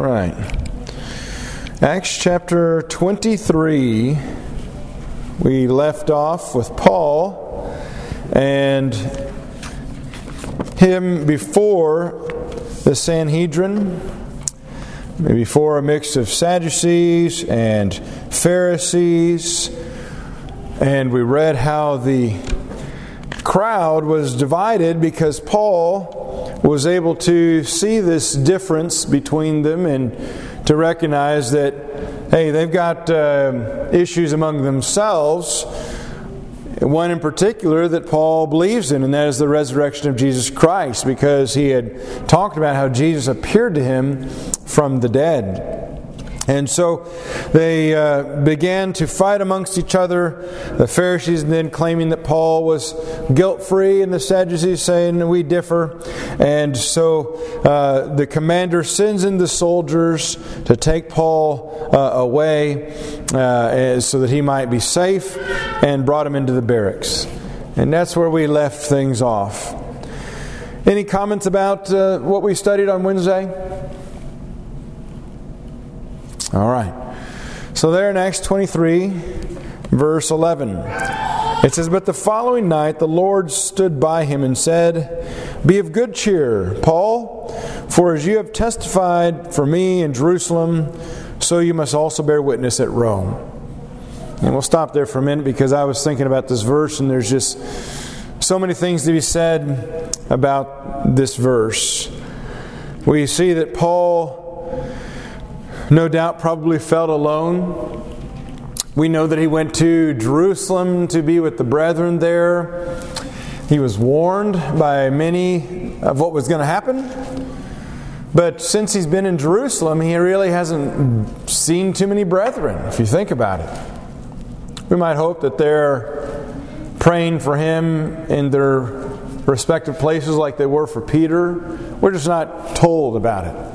right. Acts chapter 23. We left off with Paul and him before the Sanhedrin, before a mix of Sadducees and Pharisees. And we read how the crowd was divided because Paul was able to see this difference between them and to recognize that, hey, they've got issues among themselves. One in particular that Paul believes in, and that is the resurrection of Jesus Christ, because he had talked about how Jesus appeared to him from the dead. And so they began to fight amongst each other. The Pharisees then claiming that Paul was guilt-free, and the Sadducees saying, we differ. And so the commander sends in the soldiers to take Paul away so that he might be safe, and brought him into the barracks. And that's where we left things off. Any comments about what we studied on Wednesday? All right. So there in Acts 23, verse 11, it says, "But the following night the Lord stood by him and said, 'Be of good cheer, Paul, for as you have testified for me in Jerusalem, so you must also bear witness at Rome.'" And we'll stop there for a minute because I was thinking about this verse, and there's just so many things to be said about this verse. We see that Paul, no doubt, probably felt alone. We know that he went to Jerusalem to be with the brethren there. He was warned by many of what was going to happen. But since he's been in Jerusalem, he really hasn't seen too many brethren, if you think about it. We might hope that they're praying for him in their respective places like they were for Peter. We're just not told about it.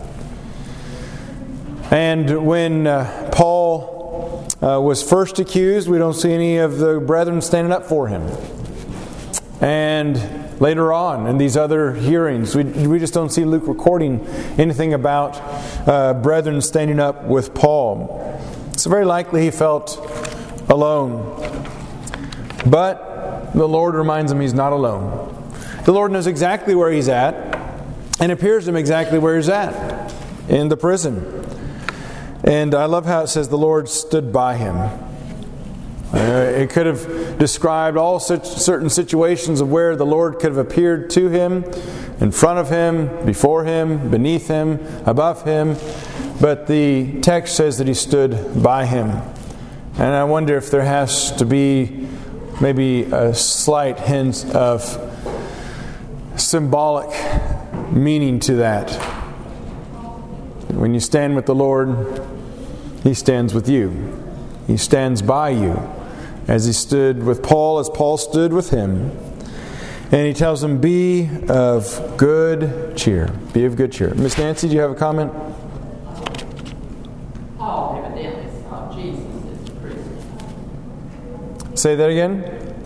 And when Paul was first accused, we don't see any of the brethren standing up for him. And later on, in these other hearings, we just don't see Luke recording anything about brethren standing up with Paul. It's very likely he felt alone. But the Lord reminds him he's not alone. The Lord knows exactly where he's at, and appears to him exactly where he's at, in the prison. And I love how it says the Lord stood by him. It could have described all such certain situations of where the Lord could have appeared to him, in front of him, before him, beneath him, above him. But the text says that he stood by him. And I wonder if there has to be maybe a slight hint of symbolic meaning to that. When you stand with the Lord, He stands with you. He stands by you, as He stood with Paul, as Paul stood with him. And He tells him, be of good cheer. Be of good cheer. Miss Nancy, do you have a comment? Paul evidently saw Jesus as a prisoner. Say that again?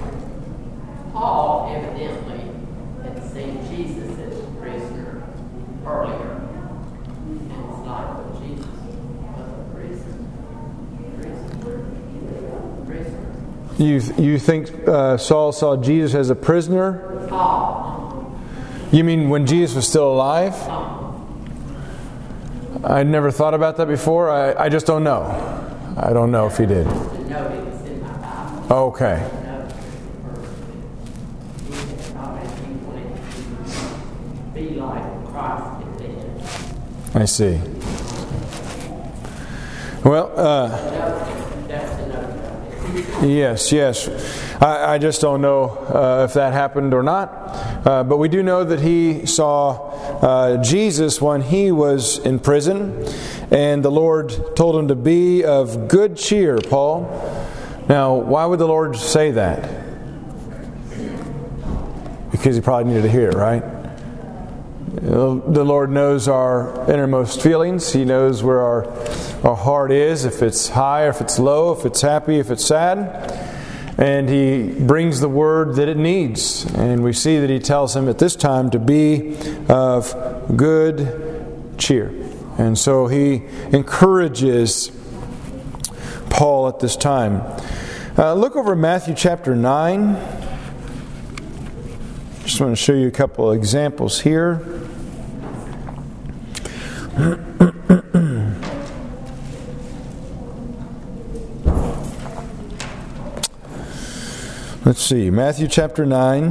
Paul evidently had seen Jesus as a prisoner earlier. You think Saul saw Jesus as a prisoner? You mean when Jesus was still alive? I never thought about that before. I just don't know. I don't know if he did. Okay. I see. Well, yes. I just don't know if that happened or not. But we do know that he saw Jesus when he was in prison. And the Lord told him to be of good cheer, Paul. Now, why would the Lord say that? Because He probably needed to hear it, right? The Lord knows our innermost feelings. He knows where our heart is, if it's high, if it's low, if it's happy, if it's sad. And He brings the word that it needs. And we see that He tells him at this time to be of good cheer. And so he encourages Paul at this time. Look over Matthew chapter 9. Just want to show you a couple of examples here. Let's see, Matthew chapter 9.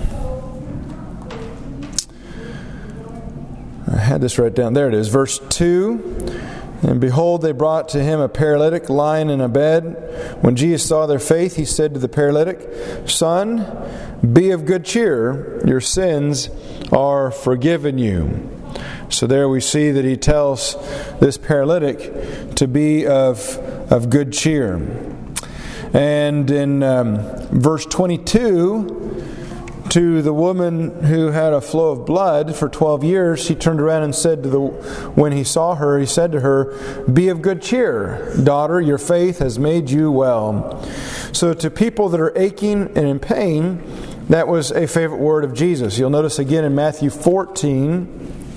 I had this right down. There it is, verse 2. And behold, they brought to him a paralytic lying in a bed. When Jesus saw their faith, he said to the paralytic, Son, be of good cheer, your sins are forgiven you. So there we see that he tells this paralytic to be of good cheer. And in verse 22, to the woman who had a flow of blood for 12 years, he turned around and said when he saw her, he said to her, be of good cheer, daughter, your faith has made you well. So to people that are aching and in pain, that was a favorite word of Jesus. You'll notice again in Matthew 14,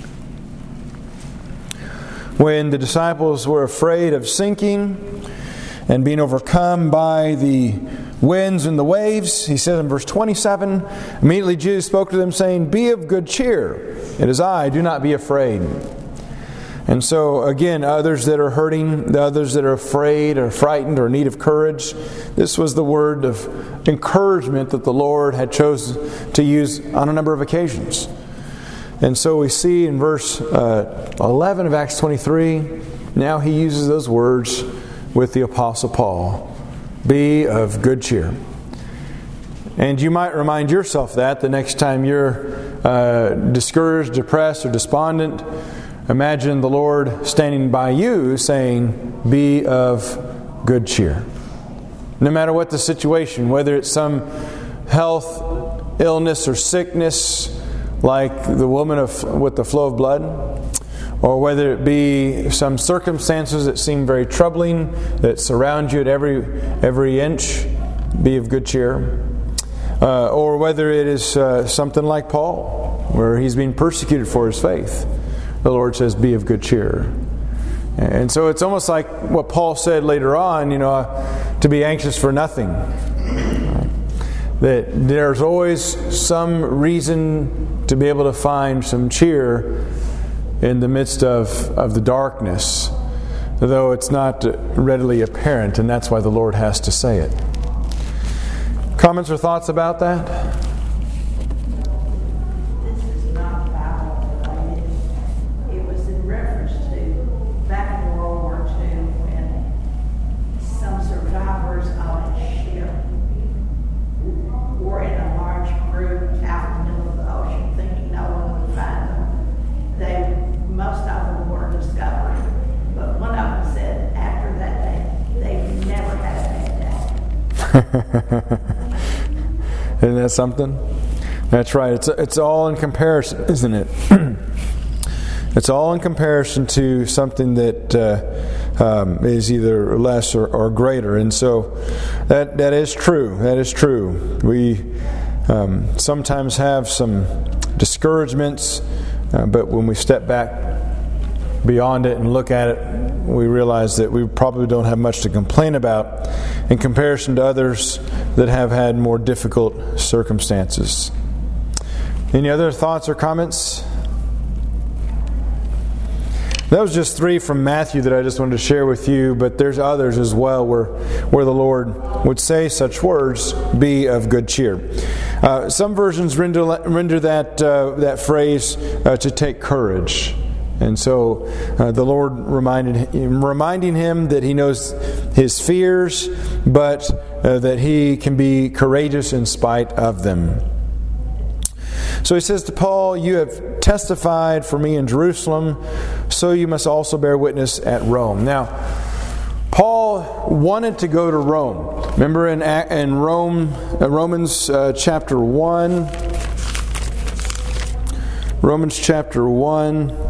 when the disciples were afraid of sinking and being overcome by the winds and the waves, he says in verse 27, immediately Jesus spoke to them saying, be of good cheer, it is I, do not be afraid. And so again, others that are hurting, the others that are afraid or frightened or in need of courage, this was the word of encouragement that the Lord had chosen to use on a number of occasions. And so we see in verse 11 of Acts 23, now he uses those words with the Apostle Paul. Be of good cheer. And you might remind yourself that the next time you're discouraged, depressed, or despondent, imagine the Lord standing by you saying, be of good cheer. No matter what the situation, whether it's some health, illness, or sickness, like the woman with the flow of blood, or whether it be some circumstances that seem very troubling, that surround you at every inch, be of good cheer. Or whether it is something like Paul, where he's being persecuted for his faith. The Lord says, be of good cheer. And so it's almost like what Paul said later on, to be anxious for nothing. That there's always some reason to be able to find some cheer in the midst of the darkness, though it's not readily apparent, and that's why the Lord has to say it. Comments or thoughts about that? This is not Bible related. It was in reference to back in World War II when some survivors on a ship were in a large group out in the middle of the ocean thinking no one would find them. Most of them were discovered, but one of them said after that day, they never had a bad day. Isn't that something? That's right. It's all in comparison, isn't it? It's all in comparison to something that is either less or greater. And so that is true. That is true. We sometimes have some discouragements, but when we step back beyond it and look at it, we realize that we probably don't have much to complain about in comparison to others that have had more difficult circumstances. Any other thoughts or comments? That was just 3 from Matthew that I just wanted to share with you, but there's others as well where the Lord would say such words, be of good cheer. Some versions render that phrase to take courage. And so the Lord reminding him that he knows his fears, but that he can be courageous in spite of them. So he says to Paul, you have testified for me in Jerusalem, so you must also bear witness at Rome. Now, Paul wanted to go to Rome. Remember in Romans chapter 1, Romans chapter 1,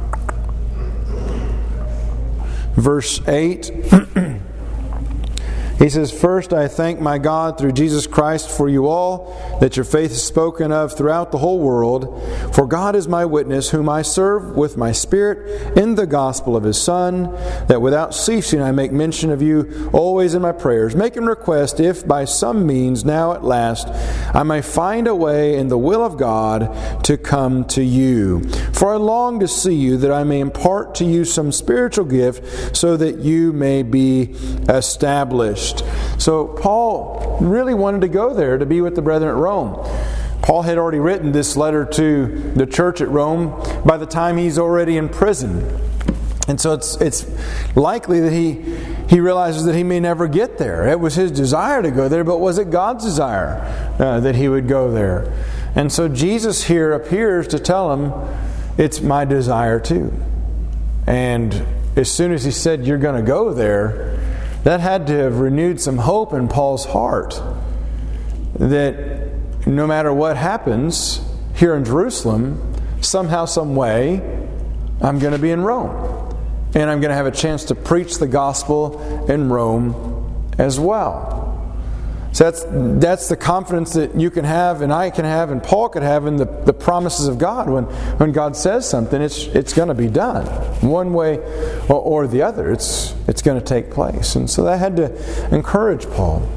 verse 8, He says, "First I thank my God through Jesus Christ for you all, that your faith is spoken of throughout the whole world. For God is my witness, whom I serve with my Spirit in the gospel of His Son, that without ceasing I make mention of you always in my prayers, making request, if by some means now at last I may find a way in the will of God to come to you. For I long to see you, that I may impart to you some spiritual gift, so that you may be established." So Paul really wanted to go there to be with the brethren at Rome. Paul had already written this letter to the church at Rome by the time he's already in prison. And so it's likely that he realizes that he may never get there. It was his desire to go there, but was it God's desire that he would go there? And so Jesus here appears to tell him, it's my desire too. And as soon as he said, you're going to go there, that had to have renewed some hope in Paul's heart that no matter what happens here in Jerusalem, somehow, some way, I'm going to be in Rome. And I'm going to have a chance to preach the gospel in Rome as well. So that's the confidence that you can have, and I can have, and Paul could have in the promises of God. When God says something, it's going to be done. One way or the other, it's going to take place. And so that had to encourage Paul.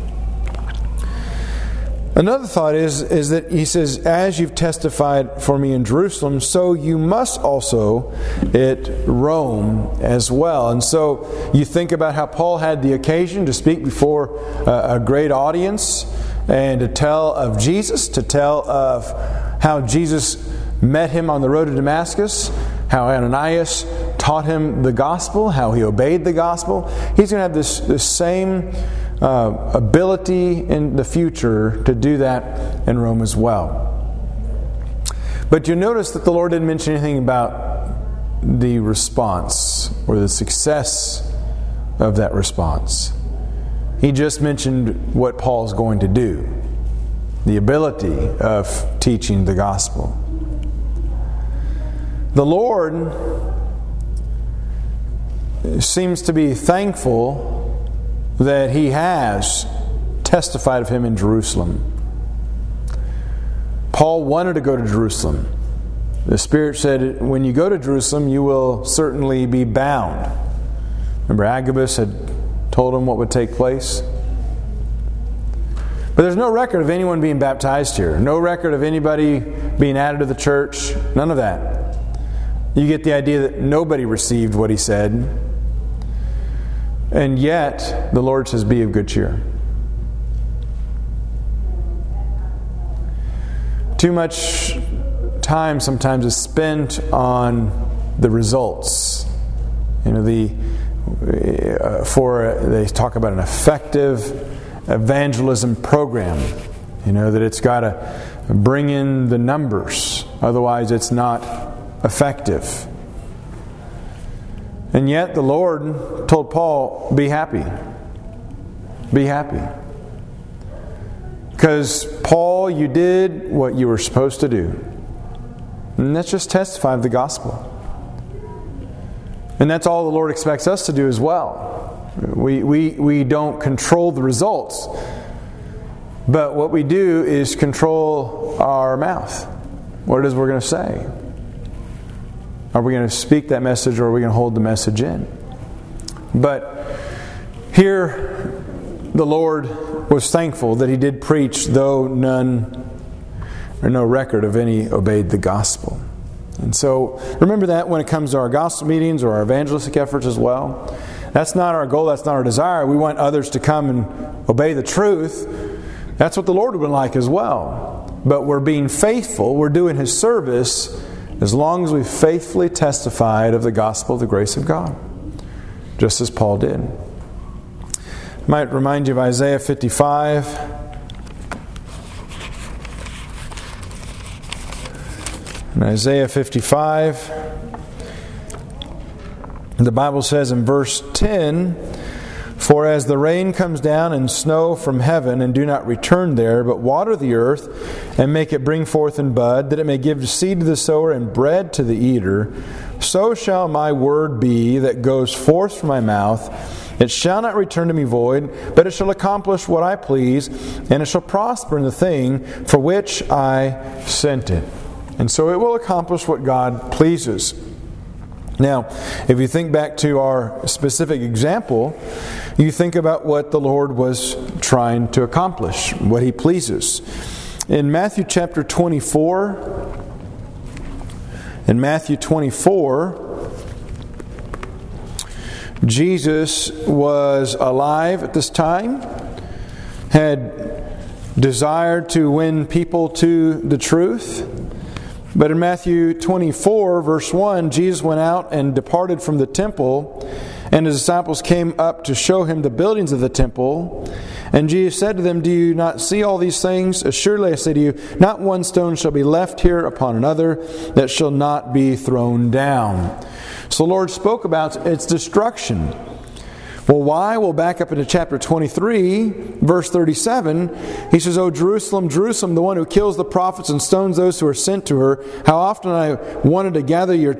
Another thought is that he says, as you've testified for me in Jerusalem, so you must also at Rome as well. And so you think about how Paul had the occasion to speak before a great audience and to tell of Jesus, to tell of how Jesus met him on the road to Damascus, how Ananias taught him the gospel, how he obeyed the gospel. He's going to have this same ability in the future to do that in Rome as well. But you notice that the Lord didn't mention anything about the response or the success of that response. He just mentioned what Paul's going to do, the ability of teaching the gospel. The Lord seems to be thankful that He has testified of Him in Jerusalem. Paul wanted to go to Jerusalem. The Spirit said, when you go to Jerusalem, you will certainly be bound. Remember, Agabus had told him what would take place? But there's no record of anyone being baptized here. No record of anybody being added to the church. None of that. You get the idea that nobody received what he said. And yet, the Lord says, be of good cheer. Too much time sometimes is spent on the results. You know, they talk about an effective evangelism program. You know, that it's got to bring in the numbers. Otherwise, it's not effective. And yet the Lord told Paul, be happy. Be happy. Because, Paul, you did what you were supposed to do. And that's just testify of the gospel. And that's all the Lord expects us to do as well. We don't control the results. But what we do is control our mouth. What it is we're going to say. Are we going to speak that message, or are we going to hold the message in? But here, the Lord was thankful that He did preach, though no record of any obeyed the gospel. And so, remember that when it comes to our gospel meetings or our evangelistic efforts as well. That's not our goal, that's not our desire. We want others to come and obey the truth. That's what the Lord would like as well. But we're being faithful, we're doing His service, as long as we've faithfully testified of the gospel of the grace of God. Just as Paul did. I might remind you of Isaiah 55. In Isaiah 55, the Bible says in verse 10, "For as the rain comes down and snow from heaven, and do not return there, but water the earth, and make it bring forth and bud, that it may give seed to the sower and bread to the eater, so shall my word be that goes forth from my mouth. It shall not return to me void, but it shall accomplish what I please, and it shall prosper in the thing for which I sent it. And so it will accomplish what God pleases. Now, if you think back to our specific example, you think about what the Lord was trying to accomplish, what He pleases. In Matthew chapter 24, Jesus was alive at this time, had desired to win people to the truth. But in Matthew 24, verse 1, Jesus went out and departed from the temple, and His disciples came up to show Him the buildings of the temple. And Jesus said to them, "Do you not see all these things? Assuredly I say to you, not one stone shall be left here upon another that shall not be thrown down." So the Lord spoke about its destruction. Well, why? Well, back up into chapter 23, verse 37, He says, "O Jerusalem, Jerusalem, the one who kills the prophets and stones those who are sent to her, how often I wanted to gather your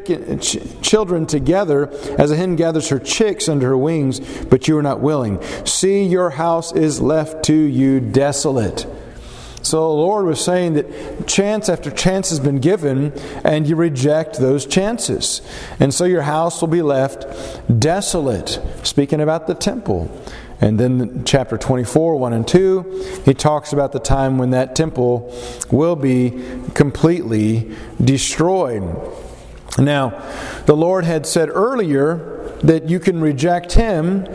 children together as a hen gathers her chicks under her wings, but you are not willing. See, your house is left to you desolate." So the Lord was saying that chance after chance has been given, and you reject those chances. And so your house will be left desolate. Speaking about the temple. And then chapter 24, 1 and 2, He talks about the time when that temple will be completely destroyed. Now, the Lord had said earlier that you can reject Him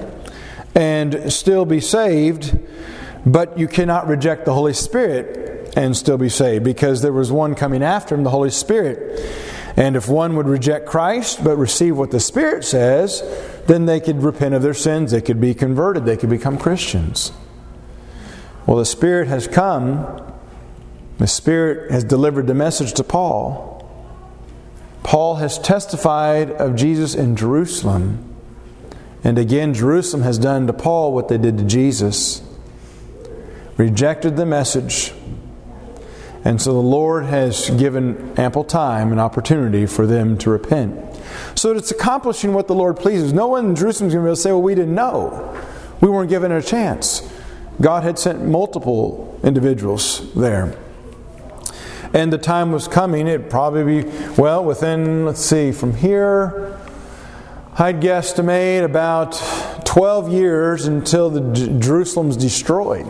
and still be saved, but you cannot reject the Holy Spirit and still be saved, because there was one coming after Him, the Holy Spirit. And if one would reject Christ but receive what the Spirit says, then they could repent of their sins, they could be converted, they could become Christians. Well, the Spirit has come, the Spirit has delivered the message to Paul. Paul has testified of Jesus in Jerusalem. And again, Jerusalem has done to Paul what they did to Jesus. Rejected the message. And so the Lord has given ample time and opportunity for them to repent. So it's accomplishing what the Lord pleases. No one in Jerusalem is going to be able to say, "Well, we didn't know. We weren't given a chance." God had sent multiple individuals there. And the time was coming. It'd probably be, well, within, from here, I'd guesstimate about 12 years until Jerusalem's destroyed.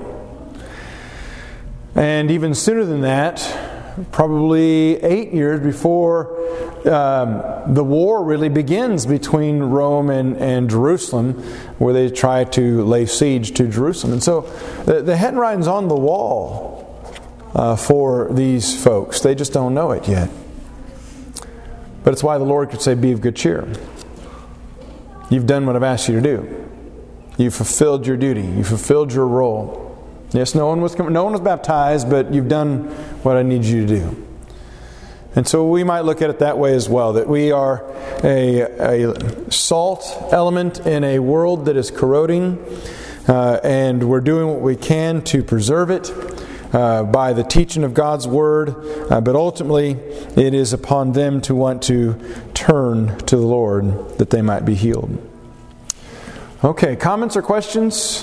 And even sooner than that, probably 8 years before the war really begins between Rome and Jerusalem, where they try to lay siege to Jerusalem. And so the handwriting's on the wall for these folks. They just don't know it yet. But it's why the Lord could say, "Be of good cheer. You've done what I've asked you to do. You've fulfilled your duty. You've fulfilled your role. Yes, no one was baptized, but you've done what I need you to do." And so we might look at it that way as well, that we are a salt element in a world that is corroding, and we're doing what we can to preserve it by the teaching of God's Word, but ultimately it is upon them to want to turn to the Lord that they might be healed. Okay, comments or questions?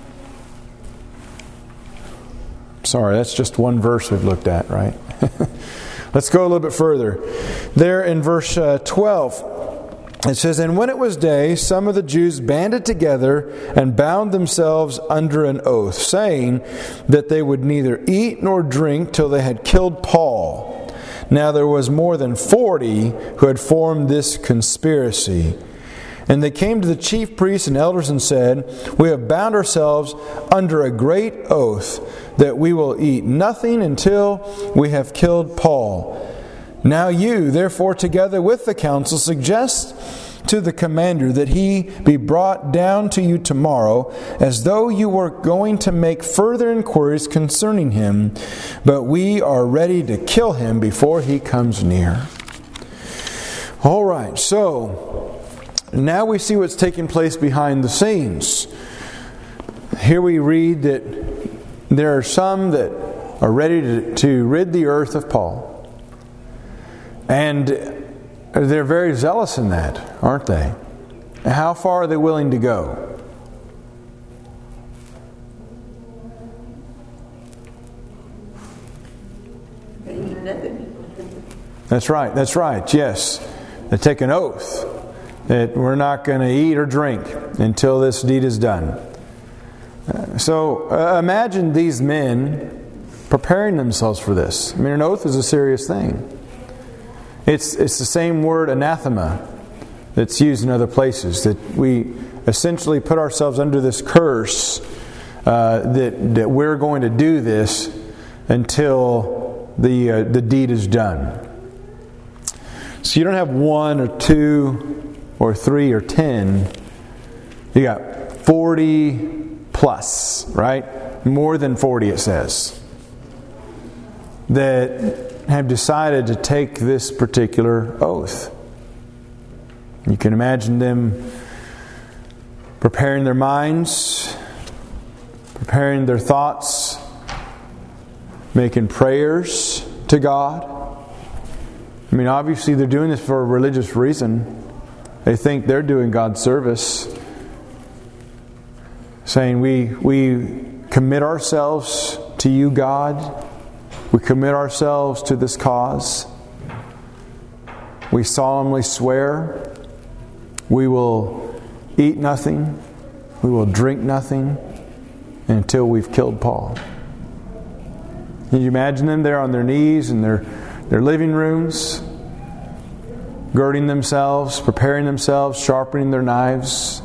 Sorry, that's just one verse we've looked at, right? Let's go a little bit further. There in verse 12, it says, "And when it was day, some of the Jews banded together and bound themselves under an oath, saying that they would neither eat nor drink till they had killed Paul. Now there was more than 40 who had formed this conspiracy. And they came to the chief priests and elders and said, 'We have bound ourselves under a great oath that we will eat nothing until we have killed Paul. Now you, therefore, together with the council, suggest to the commander that he be brought down to you tomorrow, as though you were going to make further inquiries concerning him, but we are ready to kill him before he comes near.'" All right, so now we see what's taking place behind the scenes. Here we read that there are some that are ready to rid the earth of Paul. And they're very zealous in that, aren't they? How far are they willing to go? That's right, yes. They take an oath that we're not going to eat or drink until this deed is done. So imagine these men preparing themselves for this. I mean, an oath is a serious thing. It's the same word, anathema, that's used in other places, that we essentially put ourselves under this curse that we're going to do this until the deed is done. So you don't have 1 or 2 or 3 or 10. You got 40 plus, right? More than 40 it says, that have decided to take this particular oath. You can imagine them preparing their minds, preparing their thoughts, making prayers to God. I mean, obviously they're doing this for a religious reason. They think they're doing God's service. Saying, we commit ourselves to you, God. We commit ourselves to this cause. We solemnly swear we will eat nothing, we will drink nothing until we've killed Paul. Can you imagine them there on their knees in their living rooms, girding themselves, preparing themselves, sharpening their knives?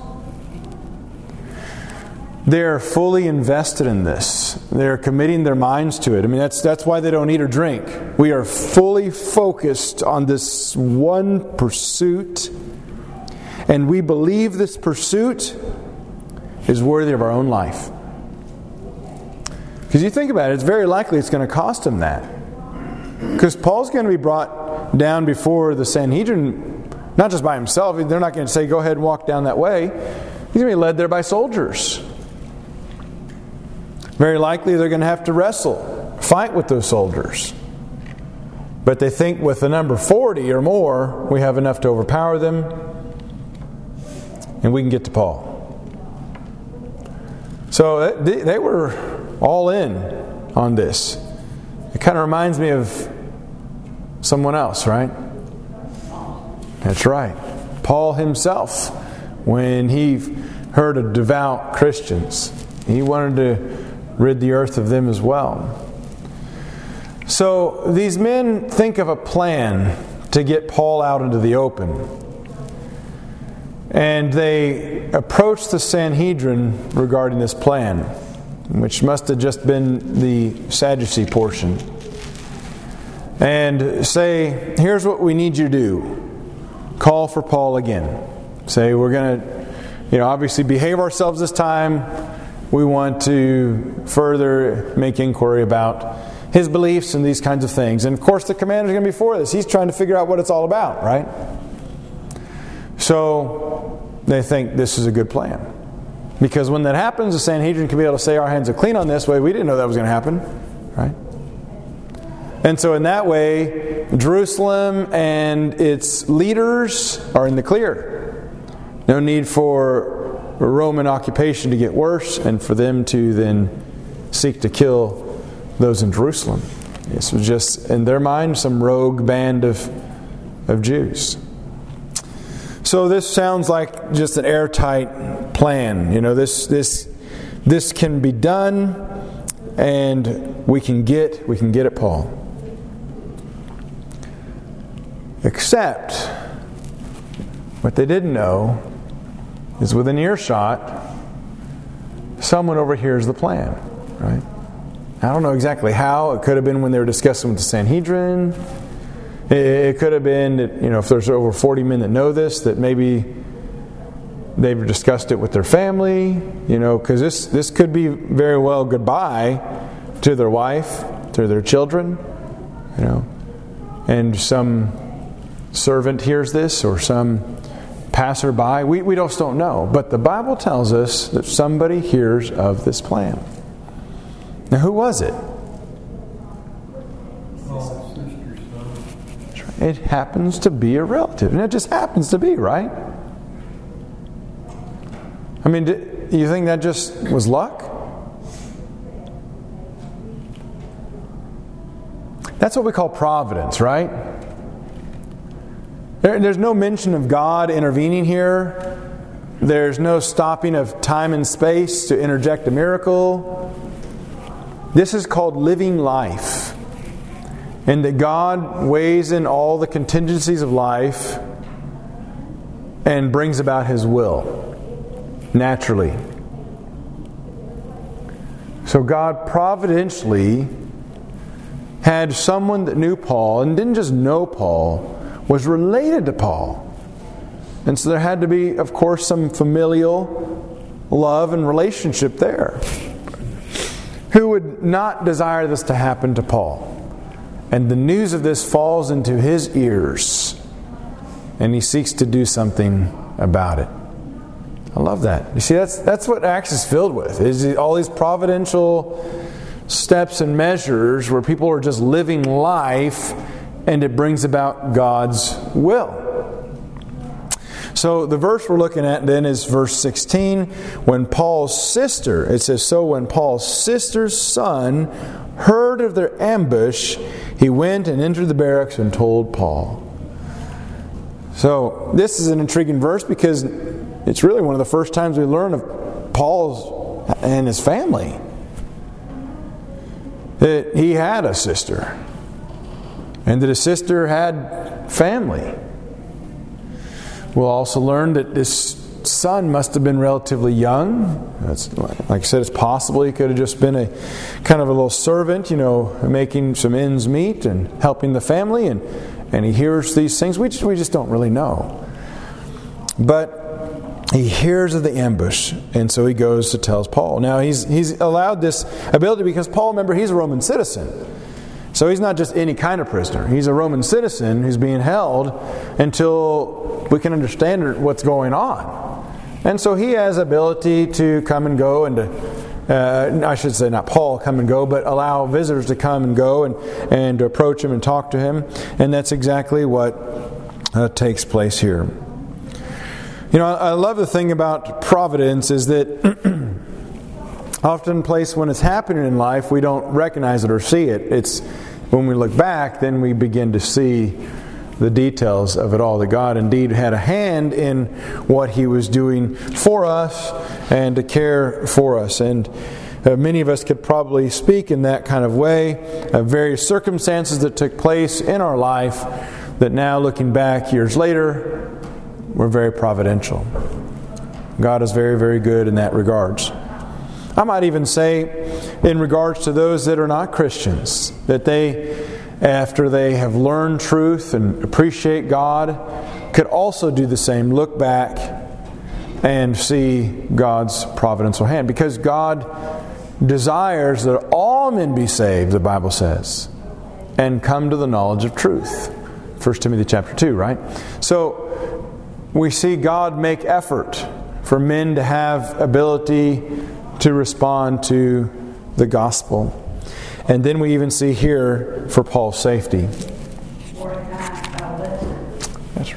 They're fully invested in this. They're committing their minds to it. I mean, that's why they don't eat or drink. We are fully focused on this one pursuit, and we believe this pursuit is worthy of our own life. Because you think about it, it's very likely it's going to cost him that. Because Paul's going to be brought down before the Sanhedrin, not just by himself. They're not going to say, go ahead and walk down that way. He's going to be led there by soldiers. Very likely they're going to have to wrestle, fight with those soldiers. But they think with the number 40 or more, we have enough to overpower them, and we can get to Paul. So they were all in on this. It kind of reminds me of someone else, right? That's right. Paul himself, when he heard of devout Christians, he wanted to rid the earth of them as well. So these men think of a plan to get Paul out into the open. And they approach the Sanhedrin regarding this plan, which must have just been the Sadducee portion, and say, here's what we need you to do. Call for Paul again. Say, we're going to, obviously behave ourselves this time. We want to further make inquiry about his beliefs and these kinds of things. And of course the commander's going to be for this. He's trying to figure out what it's all about, right? So they think this is a good plan. Because when that happens, the Sanhedrin can be able to say our hands are clean on this way. We didn't know that was going to happen, right? And so in that way, Jerusalem and its leaders are in the clear. No need for Roman occupation to get worse and for them to then seek to kill those in Jerusalem. This was just, in their mind, some rogue band of Jews. So this sounds like just an airtight plan. This can be done, and we can get at Paul. Except what they didn't know is within earshot, someone overhears the plan, right? I don't know exactly how. It could have been when they were discussing with the Sanhedrin. It could have been that, if there's over 40 men that know this, that maybe they've discussed it with their family, because this could be very well goodbye to their wife, to their children, and some servant hears this or some passerby. We just don't know. But the Bible tells us that somebody hears of this plan. Now, who was it? It happens to be a relative. And it just happens to be, right? I mean, do you think that just was luck? That's what we call providence, right? There's no mention of God intervening here. There's no stopping of time and space to interject a miracle. This is called living life. And that God weighs in all the contingencies of life and brings about His will naturally. So God providentially had someone that knew Paul, and didn't just know Paul, was related to Paul. And so there had to be, of course, some familial love and relationship there. Who would not desire this to happen to Paul? And the news of this falls into his ears, and he seeks to do something about it. I love that. You see, that's what Acts is filled with. Is all these providential steps and measures where people are just living life, and it brings about God's will. So the verse we're looking at then is verse 16. When Paul's sister, it says, so when Paul's sister's son heard of their ambush, he went and entered the barracks and told Paul. So this is an intriguing verse because it's really one of the first times we learn of Paul's and his family. That he had a sister, and that his sister had family. We'll also learn that this son must have been relatively young. That's, like I said, it's possible he could have just been a kind of a little servant, making some ends meet and helping the family. And he hears these things. We just don't really know. But he hears of the ambush, and so he goes to tell Paul. Now he's allowed this ability because Paul, remember, he's a Roman citizen. So he's not just any kind of prisoner. He's a Roman citizen who's being held until we can understand what's going on. And so he has ability to come and go and to, I should say not Paul come and go, but allow visitors to come and go and to approach him and talk to him. And that's exactly what takes place here. I love the thing about providence is that often place when it's happening in life, we don't recognize it or see it. It's when we look back, then we begin to see the details of it all. That God indeed had a hand in what He was doing for us and to care for us. And many of us could probably speak in that kind of way of various circumstances that took place in our life that now, looking back years later, were very providential. God is very, very good in that regards. I might even say, in regards to those that are not Christians, that they, after they have learned truth and appreciate God, could also do the same. Look back and see God's providential hand. Because God desires that all men be saved, the Bible says, and come to the knowledge of truth. 1 Timothy chapter 2, right? So we see God make effort for men to have ability to respond to the gospel. And then we even see here for Paul's safety. That's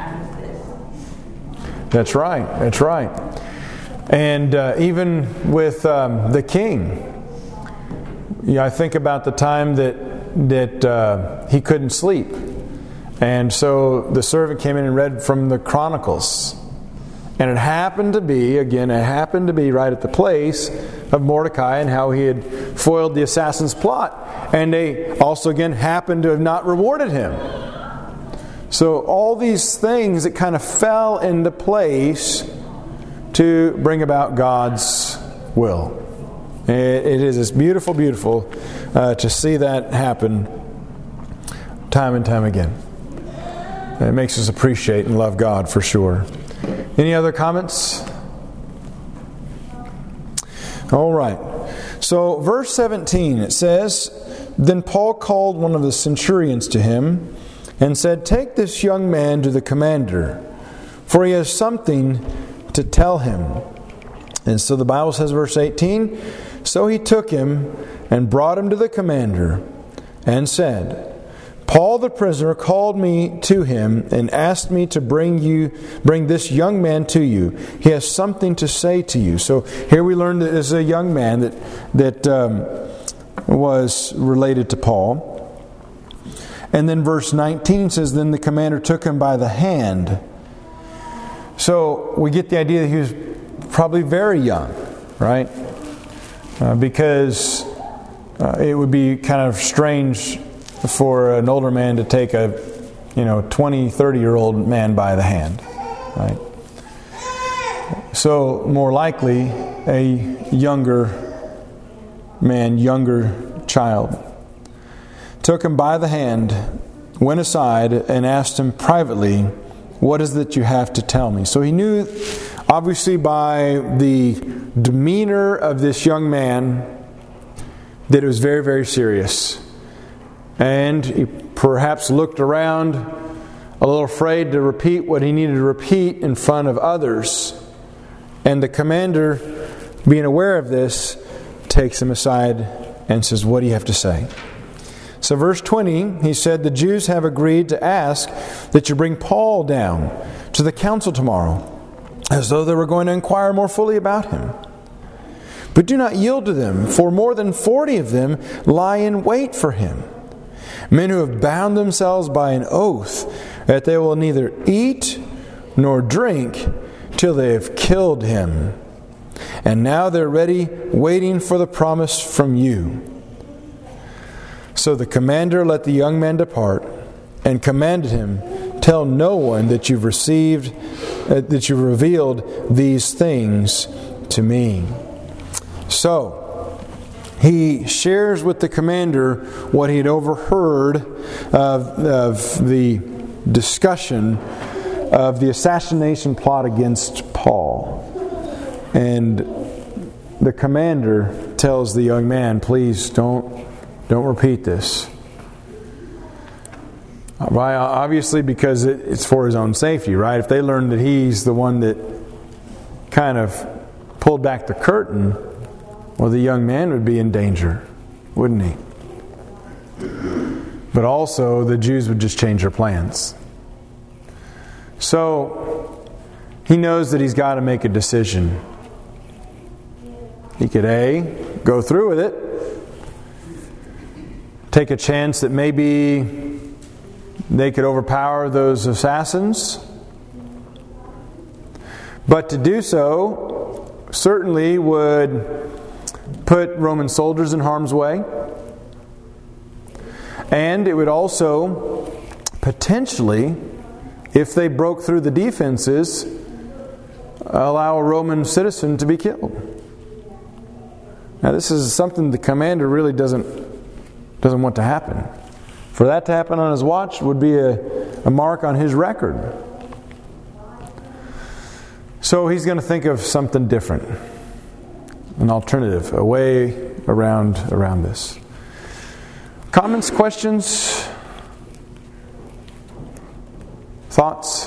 right. That's right. That's right. And even with the king, I think about the time that he couldn't sleep. And so the servant came in and read from the Chronicles. And it happened to be right at the place of Mordecai and how he had foiled the assassin's plot. And they also again happened to have not rewarded him. So all these things that kind of fell into place to bring about God's will. It is just beautiful, beautiful to see that happen time and time again. It makes us appreciate and love God for sure. Any other comments? All right. So verse 17, it says, Then Paul called one of the centurions to him and said, Take this young man to the commander, for he has something to tell him. And so the Bible says, verse 18, So he took him and brought him to the commander and said, Paul the prisoner called me to him and asked me to bring this young man to you. He has something to say to you. So here we learn that there's a young man that was related to Paul. And then verse 19 says, then the commander took him by the hand. So we get the idea that he was probably very young, right? Because it would be kind of strange for an older man to take a 20, 30-year-old man by the hand, right? So more likely a younger man, younger child. Took him by the hand, went aside, and asked him privately, what is it you have to tell me? So he knew, obviously by the demeanor of this young man, that it was very, very serious. And he perhaps looked around a little afraid to repeat what he needed to repeat in front of others. And the commander, being aware of this, takes him aside and says, what do you have to say? So verse 20, he said, the Jews have agreed to ask that you bring Paul down to the council tomorrow, as though they were going to inquire more fully about him. But do not yield to them, for more than 40 of them lie in wait for him. Men who have bound themselves by an oath that they will neither eat nor drink till they have killed him. And now they're ready, waiting for the promise from you. So the commander let the young man depart and commanded him, tell no one that you've revealed these things to me. So he shares with the commander what he had overheard of the discussion of the assassination plot against Paul. And the commander tells the young man, please don't repeat this. Obviously because it's for his own safety, right? If they learn that he's the one that kind of pulled back the curtain, well, the young man would be in danger, wouldn't he? But also the Jews would just change their plans. So he knows that he's got to make a decision. He could A, go through with it, take a chance that maybe they could overpower those assassins. But to do so certainly would put Roman soldiers in harm's way. And it would also potentially, if they broke through the defenses, allow a Roman citizen to be killed. Now this is something the commander really doesn't want to happen. For that to happen on his watch would be a mark on his record. So he's going to think of something different, an alternative, a way around this. Comments, questions, thoughts?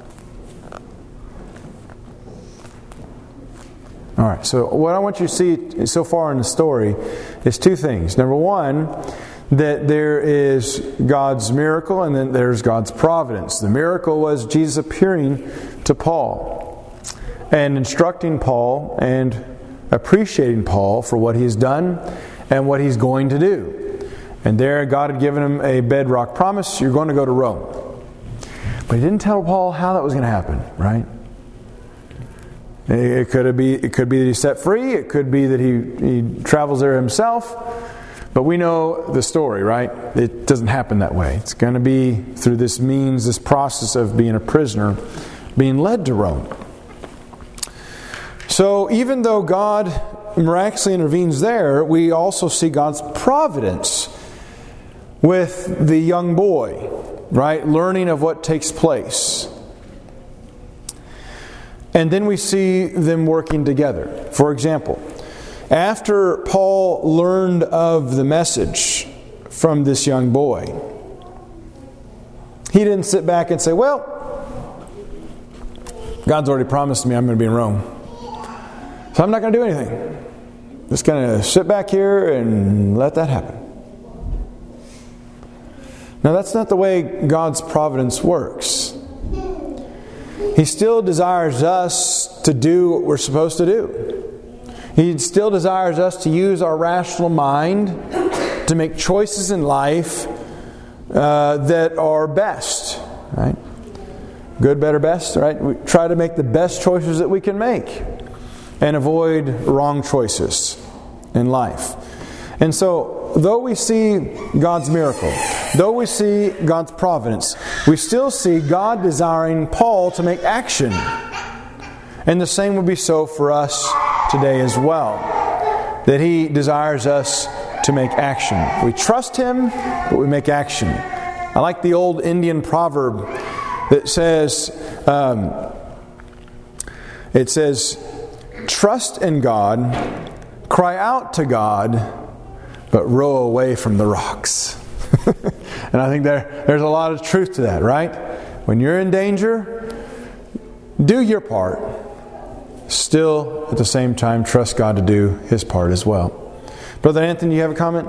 All right, so what I want you to see so far in the story is two things. Number one, that there is God's miracle and then there's God's providence. The miracle was Jesus appearing to Paul and instructing Paul and appreciating Paul for what he's done and what he's going to do. And there God had given him a bedrock promise, you're going to go to Rome. But he didn't tell Paul how that was going to happen, right? It could be that he's set free. It could be that he travels there himself. But we know the story, right? It doesn't happen that way. It's going to be through this means, this process of being a prisoner, being led to Rome. So even though God miraculously intervenes there, we also see God's providence with the young boy, right? Learning of what takes place. And then we see them working together. For example, after Paul learned of the message from this young boy, he didn't sit back and say, well, God's already promised me I'm going to be in Rome, so I'm not going to do anything. Just going to sit back here and let that happen. Now, that's not the way God's providence works. He still desires us to do what we're supposed to do. He still desires us to use our rational mind to make choices in life that are best, right? Good, better, best, right? We try to make the best choices that we can make and avoid wrong choices in life. And so, though we see God's miracle, though we see God's providence, we still see God desiring Paul to make action. And the same would be so for us today as well. That He desires us to make action. We trust Him, but we make action. I like the old Indian proverb that says, trust in God, cry out to God, but row away from the rocks. And I think there's a lot of truth to that, right? When you're in danger, do your part. Still, at the same time, trust God to do His part as well. Brother Anthony, you have a comment?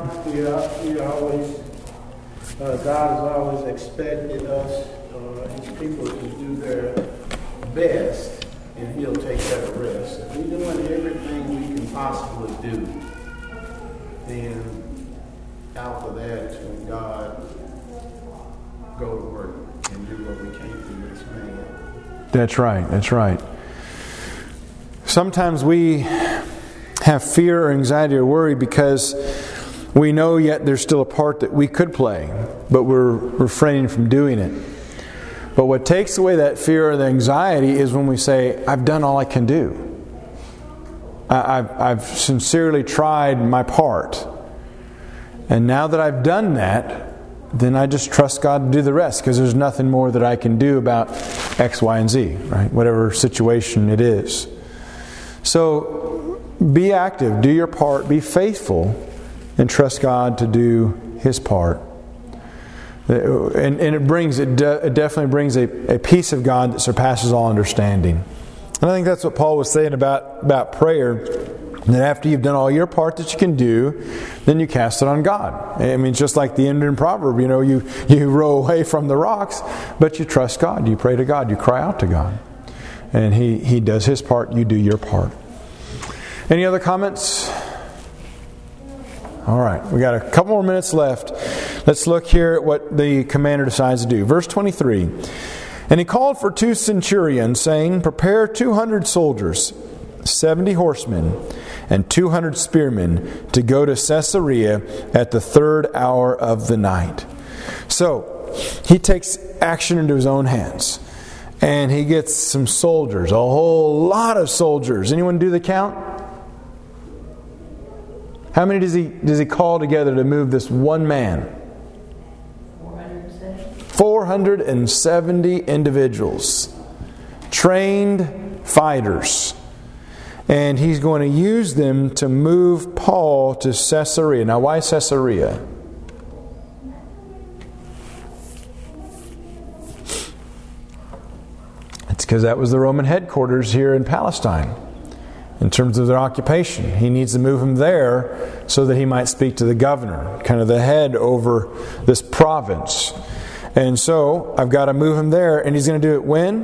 God has always expected us, His people, to do their best, and He'll take care of the rest. If we're doing everything we can possibly do, then after that, when God go to work and do what we can't do as man. That's right. Sometimes we have fear or anxiety or worry because we know yet there's still a part that we could play, but we're refraining from doing it. But what takes away that fear or the anxiety is when we say, I've done all I can do. I've sincerely tried my part. And now that I've done that, then I just trust God to do the rest, because there's nothing more that I can do about X, Y, and Z, right? Whatever situation it is. So be active, do your part, be faithful, and trust God to do His part. And it definitely brings a peace of God that surpasses all understanding. And I think that's what Paul was saying about prayer. That after you've done all your part that you can do, then you cast it on God. I mean, just like the Indian proverb, you row away from the rocks, but you trust God. You pray to God. You cry out to God. And He does His part. You do your part. Any other comments? All right, we got a couple more minutes left. Let's look here at what the commander decides to do. Verse 23. And he called for 2 centurions, saying, prepare 200 soldiers, 70 horsemen, and 200 spearmen to go to Caesarea at the 3rd hour of the night. So, he takes action into his own hands. And he gets some soldiers, a whole lot of soldiers. Anyone do the count? How many does he call together to move this one man? 470 individuals. Trained fighters. And he's going to use them to move Paul to Caesarea. Now, why Caesarea? It's because that was the Roman headquarters here in Palestine. In terms of their occupation, he needs to move him there so that he might speak to the governor, kind of the head over this province. And so, I've got to move him there, and he's going to do it when?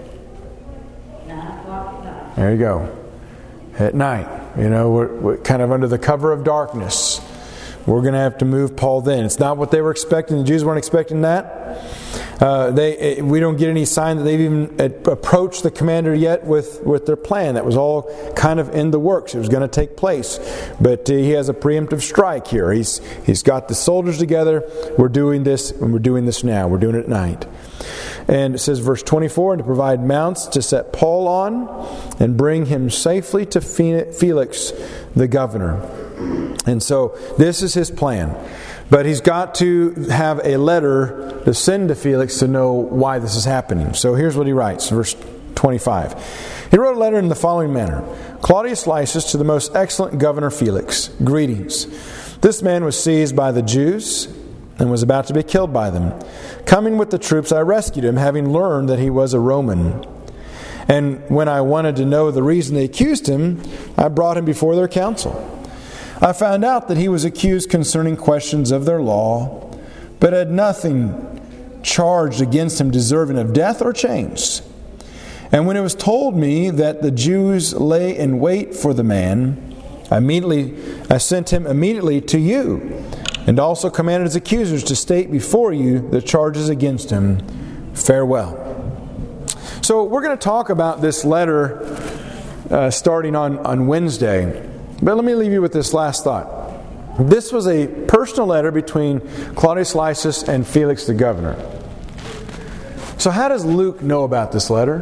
9 o'clock at night. There you go. At night. We're kind of under the cover of darkness. We're going to have to move Paul then. It's not what they were expecting. The Jews weren't expecting that. We don't get any sign that they've even approached the commander yet with their plan. That was all kind of in the works. It was going to take place. But he has a preemptive strike here. He's got the soldiers together. We're doing this, and we're doing this now. We're doing it at night. And it says, verse 24, and to provide mounts to set Paul on and bring him safely to Felix, the governor. And so this is his plan. But he's got to have a letter to send to Felix to know why this is happening. So here's what he writes, verse 25. He wrote a letter in the following manner. Claudius Lysias to the most excellent governor Felix. Greetings. This man was seized by the Jews and was about to be killed by them. Coming with the troops, I rescued him, having learned that he was a Roman. And when I wanted to know the reason they accused him, I brought him before their council. I found out that he was accused concerning questions of their law, but had nothing charged against him deserving of death or chains. And when it was told me that the Jews lay in wait for the man, I sent him immediately to you, and also commanded his accusers to state before you the charges against him. Farewell. So we're going to talk about this letter starting on Wednesday. But let me leave you with this last thought. This was a personal letter between Claudius Lysias and Felix the governor. So how does Luke know about this letter?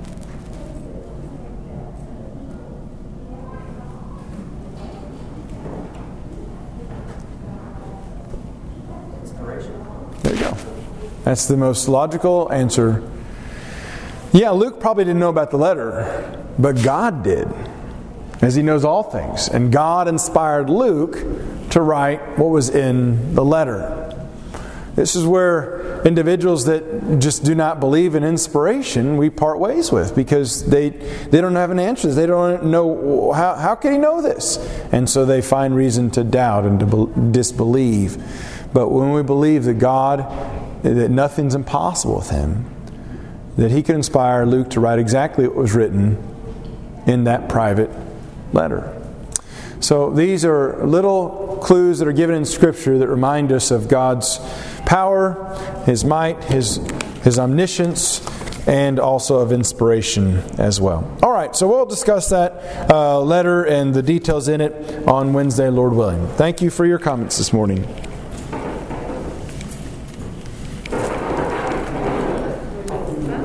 There you go. That's the most logical answer. Yeah, Luke probably didn't know about the letter, but God did, as He knows all things. And God inspired Luke to write what was in the letter. This is where individuals that just do not believe in inspiration, we part ways with, because they don't have an answer. They don't know, how can He know this? And so they find reason to doubt and to disbelieve. But when we believe that God, that nothing's impossible with Him, that He could inspire Luke to write exactly what was written in that private letter. So these are little clues that are given in Scripture that remind us of God's power, His might, His omniscience, and also of inspiration as well. All right, so we'll discuss that letter and the details in it on Wednesday, Lord willing. Thank you for your comments this morning.